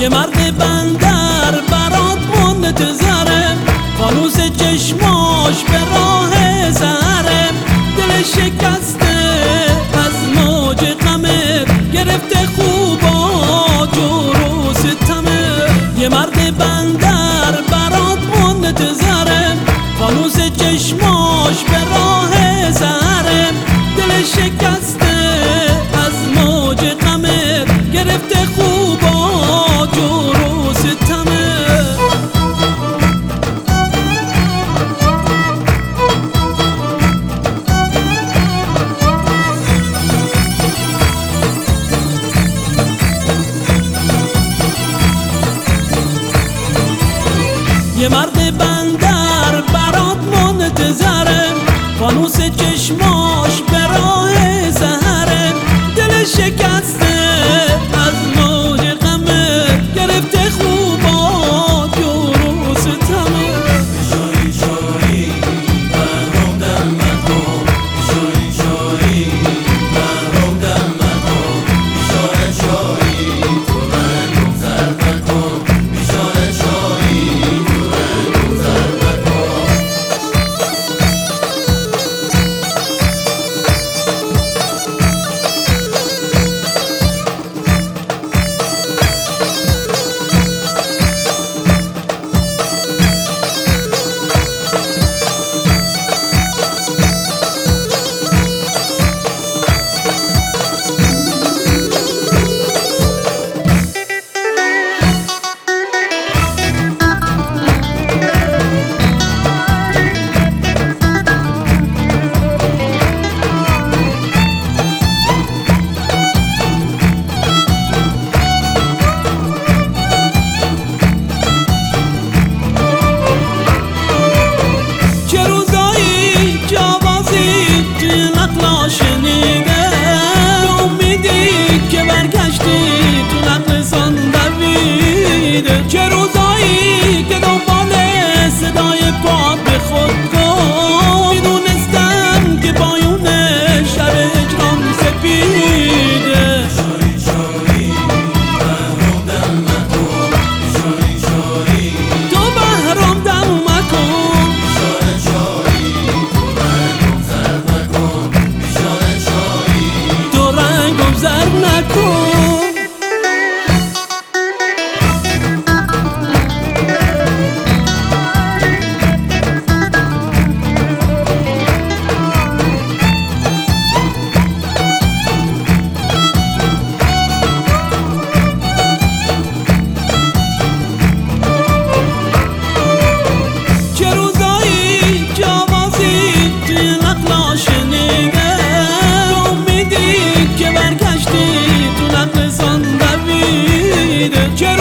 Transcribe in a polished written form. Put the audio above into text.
یه مرد بندر برات منتظره، فانوس چشماش به راه سهره، دل شکسته از موج غمت، گرفته خوبا جور و ستمه. یه مرد بندر برات منتظره، فانوس چشماش به راه سهره، دل شکسته از موج غمت، گرفته خوبا جور و ستمه. یه مرد بندر برات منتظره، فانوس چشماش به راه سهره، دل شکسته از موج غمت، گرفته خوبا جور و ستمه. شایی شایی محروم دم مکن، شایی شایی محروم دم مکن، بیچاره شایی تو رنگم زرد مکن، بیچاره شایی تو رنگم زرد مکن. شنیده امیدی که برگشتی تو نقلستان دویده، چه روزایی که دنبال صدای پاد به خود گفت، میدونستم که پایون شب هجران سپیده. شایی شایی محروم دم مکن، شایی شایی تو محروم دم مکن، بیچاره شایی تو رنگم زرد مکن، بیچاره شایی تو رنگم زرد نکن. چه روزایی که آوازی توی نقلا شنیده، امیدی که برگشتی تو نقلستان دویده، چه